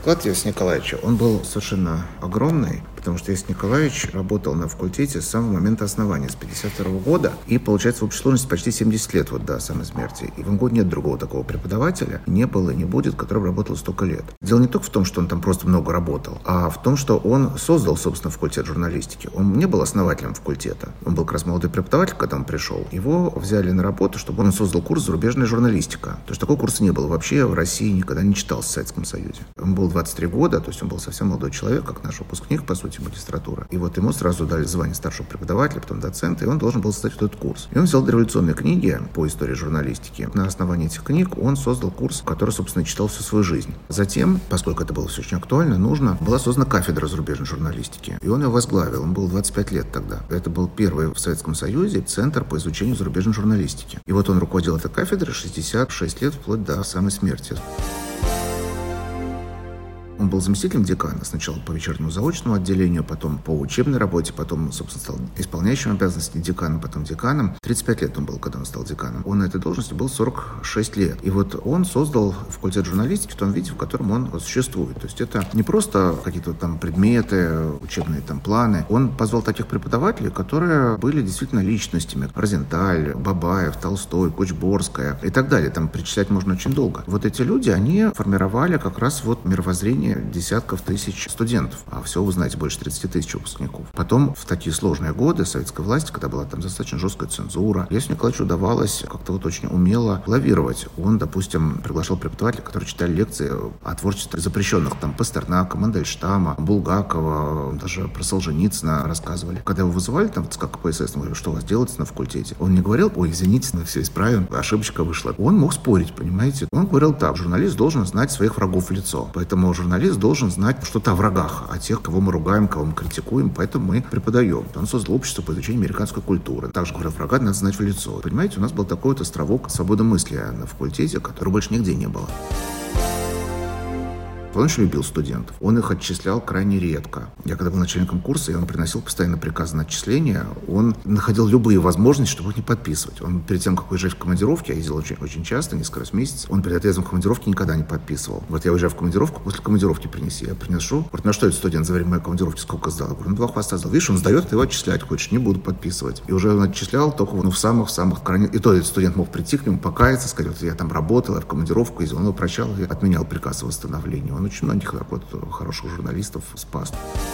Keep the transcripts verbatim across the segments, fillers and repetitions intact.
вклад Иосифа Николаевича, он был совершенно огромный, потому что Иосиф Николаевич работал на факультете с самого момента основания, с пятьдесят второго года, и, получается, в общей сложности почти семьдесят лет вот до самой смерти. И в МГУ нет другого такого преподавателя, не было и не будет, который работал столько лет. Дело не только в том, что он там просто много работал, а в том, что он создал, собственно, факультет журналистики. Он не был основателем факультета. Он был как раз молодой преподаватель, когда он пришел. Его взяли на работу, чтобы он создал курс «Зарубежная журналистика». Потому что такого курса не было вообще в России, никогда не читался в Советском Союзе. Он был двадцать три года, то есть он был совсем молодой человек, как наш выпускник, по сути, магистратура. И вот ему сразу дали звание старшего преподавателя, потом доцента, и он должен был создать вот этот курс. И он взял дореволюционные книги по истории журналистики. На основании этих книг он создал курс, который, собственно, читал всю свою жизнь. Затем, поскольку это было все очень актуально, нужно, была создана кафедра зарубежной журналистики. И он ее возглавил. Он был двадцать пять лет тогда. Это был первый в Советском Союзе центр по изучению зарубежной журналистики. И вот он руководил этой кафедрой шестьдесят шесть лет, вплоть до самой смерти. Он был заместителем декана, сначала по вечернему заочному отделению, потом по учебной работе, потом, собственно, стал исполняющим обязанности декана, потом деканом. тридцать пять лет он был, когда он стал деканом. Он на этой должности был сорок шесть лет. И вот он создал факультет журналистики в том виде, в котором он существует. То есть это не просто какие-то там предметы, учебные там планы. Он позвал таких преподавателей, которые были действительно личностями. Розенталь, Бабаев, Толстой, Кочборская и так далее. Там перечислять можно очень долго. Вот эти люди, они формировали как раз вот мировоззрение десятков тысяч студентов, а всего, вы знаете, больше тридцати тысяч выпускников. Потом, в такие сложные годы советской власти, когда была там достаточно жесткая цензура, Иосифу Николаевичу удавалось как-то вот очень умело лавировать. Он, допустим, приглашал преподавателей, которые читали лекции о творчестве запрещенных, там, Пастернака, Мандельштама, Булгакова, даже про Солженицына рассказывали. Когда его вызывали, там, как КПСС, он говорил, что у вас делается на факультете? Он не говорил, ой, извините, мы все исправим, ошибочка вышла. Он мог спорить, понимаете? Он говорил так, журналист должен знать своих врагов в лицо. Поэтому журналист Журналист должен знать что-то о врагах, о тех, кого мы ругаем, кого мы критикуем, поэтому мы преподаем. Он создал общество по изучению американской культуры. Также говорят, врага надо знать в лицо. Понимаете, у нас был такой вот островок свободы мысли на факультете, который больше нигде не было. Он очень любил студентов. Он их отчислял крайне редко. Я когда был начальником курса, и он приносил постоянно приказы на отчисления, он находил любые возможности, чтобы их не подписывать. Он перед тем, как уезжать в командировки, я ездил очень, очень часто, несколько раз в месяц, он перед отъездом в командировки никогда не подписывал. Вот я уезжаю в командировку, после командировки принеси. Я приношу. Говорит, ну что этот студент за время моей командировки сколько сдал? Я говорю, ну два хвоста сдал. Видишь, он сдает, ты его отчислять хочешь, не буду подписывать. И уже он отчислял только ну, в самых-самых крайне... И то этот студент мог прийти к нему, покаяться, сказать, вот я там работал, я в командировку ездил. Он его прощал и отменял приказ о восстановлении. Он очень многих так вот хороших журналистов спас.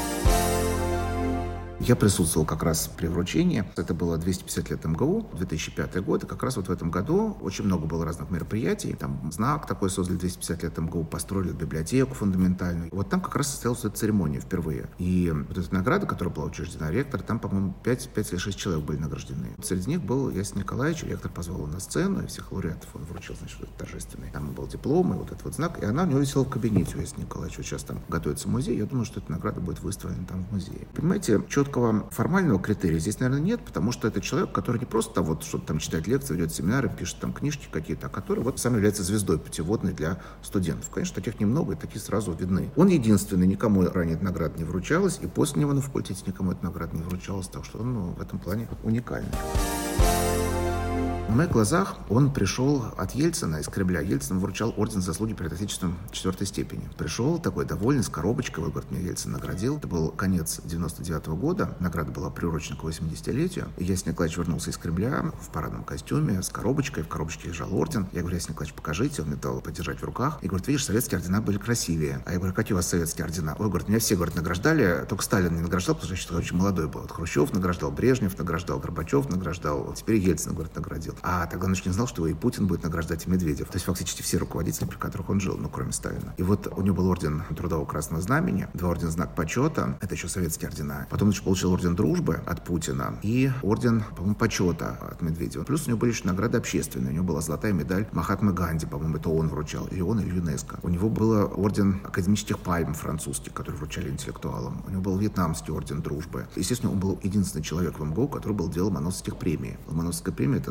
Я присутствовал как раз при вручении. Это было двести пятьдесят лет МГУ, две тысячи пятый год. И как раз вот в этом году очень много было разных мероприятий. Там знак такой создали, двести пятьдесят лет МГУ, построили библиотеку фундаментальную. Вот там как раз состоялась эта церемония впервые. И вот эта награда, которая была учреждена, ректор, там, по-моему, пять или шесть человек были награждены. Среди них был Иосиф Николаевич. Ректор позвал его на сцену, и всех лауреатов он вручил, значит, вот торжественный. Там был диплом и вот этот вот знак. И она у него висела в кабинете у Иосифа Николаевича. Вот сейчас там готовится музей. Я думаю, что эта награда будет выставлена там в музее. Понимаете, четкого формального критерия здесь, наверное, нет, потому что это человек, который не просто вот что-то там читает лекции, ведет семинары, пишет там книжки какие-то, а который вот сам является звездой путеводной для студентов. Конечно, таких немного, и такие сразу видны. Он единственный, никому ранее эта награда не вручалась, и после него на факультете никому эта награда не вручалась, так что он ну, в этом плане уникальный. На моих глазах он пришел от Ельцина, из Кремля. Ельцин вручал орден заслуги перед Отечеством четвертой степени. Пришел такой довольный, с коробочкой. Вот, говорит, меня Ельцин наградил. Это был конец девяносто девятого года. Награда была приурочена к восьмидесятилетию. И Иосиф Николаевич вернулся из Кремля в парадном костюме, с коробочкой. В коробочке лежал орден. Я говорю, Иосиф Николаевич, покажите. Он мне дал подержать в руках. И говорит, видишь, советские ордена были красивее. А я говорю, какие у вас советские ордена? Ой, говорит, меня все, говорит, награждали. Только Сталин не награждал, потому что я очень молодой был. Вот Хрущев награждал, Брежнев награждал, Горбачев награждал. Вот теперь Ельцин, говорит, наградил. А тогда он еще не знал, что и Путин будет награждать, и Медведев. То есть фактически все руководители, при которых он жил, ну, кроме Сталина. И вот у него был орден Трудового Красного Знамени, два ордена Знак Почета, это еще советские ордена. Потом он еще получил орден Дружбы от Путина и орден, по-моему, Почета от Медведева. Плюс у него были еще награды общественные. У него была золотая медаль Махатмы Ганди, по-моему, это он вручал, или он, или ЮНЕСКО. У него был орден академических пальм французских, который вручали интеллектуалам. У него был вьетнамский орден Дружбы. Естественно, он был единственный человек в МГУ, который был делом Ломоносовских премий. Ломоносовская премия — это самая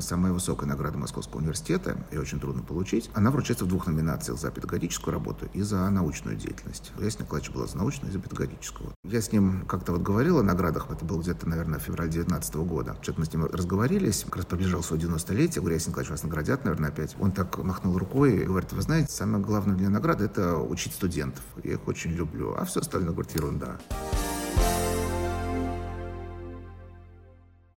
высокая награда Московского университета, ее очень трудно получить. Она вручается в двух номинациях: за педагогическую работу и за научную деятельность. У Ясения Николаевича была за научную и за педагогическую. Я с ним как-то вот говорил о наградах, это было где-то, наверное, февраль девятнадцатого года. Что-то мы с ним разговорились, как раз приближал свое девяностолетие, говорю: Ясень Николаевич, вас наградят, наверное, опять. Он так махнул рукой и говорит: вы знаете, самое главное для награды — это учить студентов. Я их очень люблю, а все остальное, говорит, ерунда.